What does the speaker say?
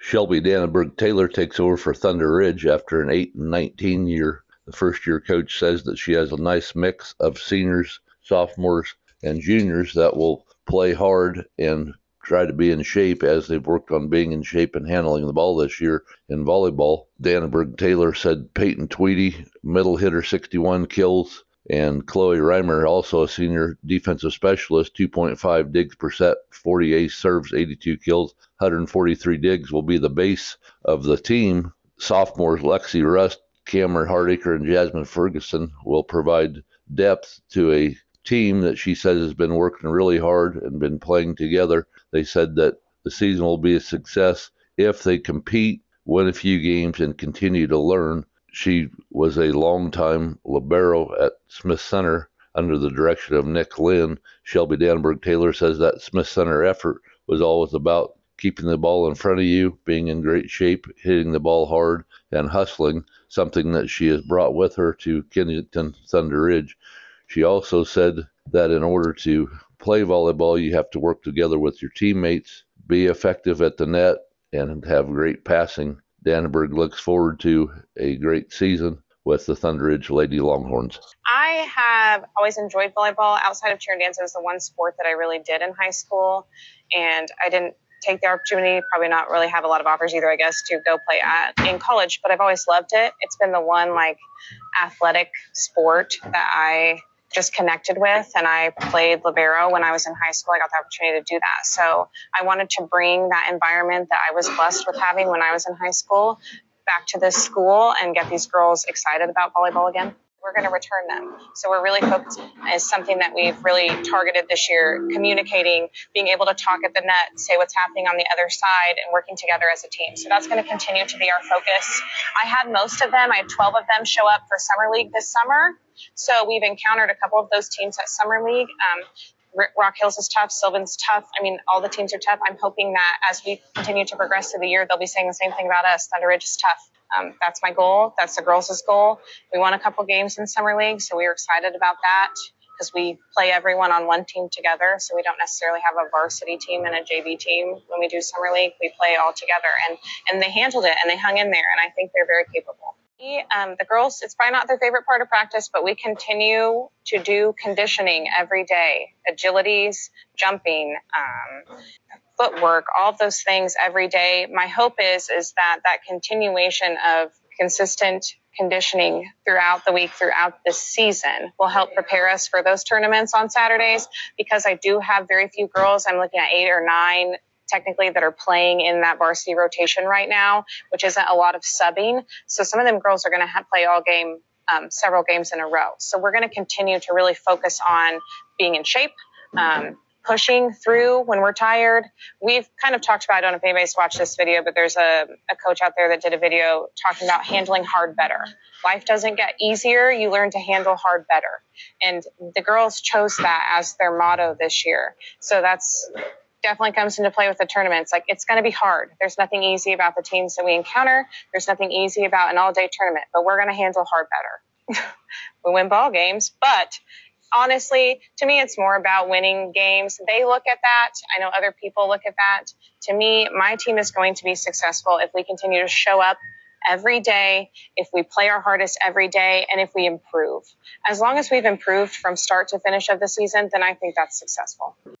Shelby Dannenberg Taylor takes over for Thunder Ridge after an 8-19 year. The first year coach says that she has a nice mix of seniors, sophomores, and juniors that will play hard and try to be in shape as they've worked on being in shape and handling the ball this year in volleyball. Dannenberg Taylor said Peyton Tweedy, middle hitter, 61 kills, and Chloe Reimer, also a senior defensive specialist, 2.5 digs per set, 40 ace serves, 82 kills, 143 digs, will be the base of the team. Sophomores Lexi Rust, Cameron Hardacre, and Jasmine Ferguson will provide depth to a team that she says has been working really hard and been playing together. They said that the season will be a success if they compete, win a few games, and continue to learn. She was a longtime libero at Smith Center under the direction of Nick Lynn. Shelby Dannenberg Taylor says that Smith Center effort was always about keeping the ball in front of you, being in great shape, hitting the ball hard, and hustling, something that she has brought with her to Kennington Thunder Ridge. She also said that in order to play volleyball, you have to work together with your teammates, be effective at the net, and have great passing. Dannenberg looks forward to a great season with the Thunder Ridge Lady Longhorns. I have always enjoyed volleyball. Outside of cheer and dance, it was the one sport that I really did in high school, and I didn't take the opportunity, probably not really have a lot of offers either, I guess, to go play in college, but I've always loved it. It's been the one athletic sport that I just connected with, and I played libero when I was in high school. I got the opportunity to do that. So I wanted to bring that environment that I was blessed with having when I was in high school back to this school and get these girls excited about volleyball again. We're going to return them. So we're really focused is something that we've really targeted this year, communicating, being able to talk at the net, say what's happening on the other side, and working together as a team. So that's going to continue to be our focus. I had most of them. I had 12 of them show up for Summer League this summer. So we've encountered a couple of those teams at Summer League. Rock Hills is tough. Sylvan's tough. I mean, all the teams are tough. I'm hoping that as we continue to progress through the year, they'll be saying the same thing about us. Thunder Ridge is tough. That's my goal. That's the girls' goal. We won a couple games in Summer League, so we were excited about that because we play everyone on one team together. So we don't necessarily have a varsity team and a JV team. When we do Summer League, we play all together. And they handled it, and they hung in there, and I think they're very capable. The girls, it's probably not their favorite part of practice, but we continue to do conditioning every day, agilities, jumping, footwork, all of those things every day. My hope is that continuation of consistent conditioning throughout the week, throughout the season, will help prepare us for those tournaments on Saturdays, because I do have very few girls. I'm looking at 8 or 9 technically that are playing in that varsity rotation right now, which isn't a lot of subbing. So some of them girls are going to play all game, several games in a row. So we're going to continue to really focus on being in shape, pushing through when we're tired. We've kind of talked about, I don't know if anybody's watched this video, but there's a coach out there that did a video talking about handling hard better. Life doesn't get easier. You learn to handle hard better. And the girls chose that as their motto this year. So that's definitely comes into play with the tournaments. It's going to be hard. There's nothing easy about the teams that we encounter. There's nothing easy about an all-day tournament, but we're going to handle hard better. We win ball games, but honestly, to me, it's more about winning games. They look at that. I know other people look at that. To me, my team is going to be successful if we continue to show up every day, if we play our hardest every day, and if we improve. As long as we've improved from start to finish of the season, then I think that's successful.